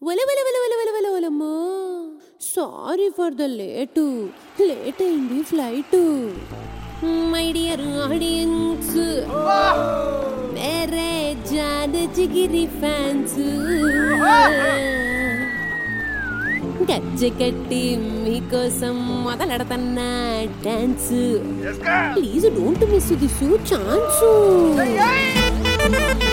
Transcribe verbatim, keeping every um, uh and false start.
ఒల ఒల ఒల ఒల ఒల ఒల ఒలమ్మో sorry for the late late అయింది ఫ్లైట్ మై డియర్ ఆడియన్స్ మేరే జాన్ జిగిరి ఫ్యాన్స్ గజ్జె కట్టి మీకోసం మొదలెడతన్నా dance please don't miss this chance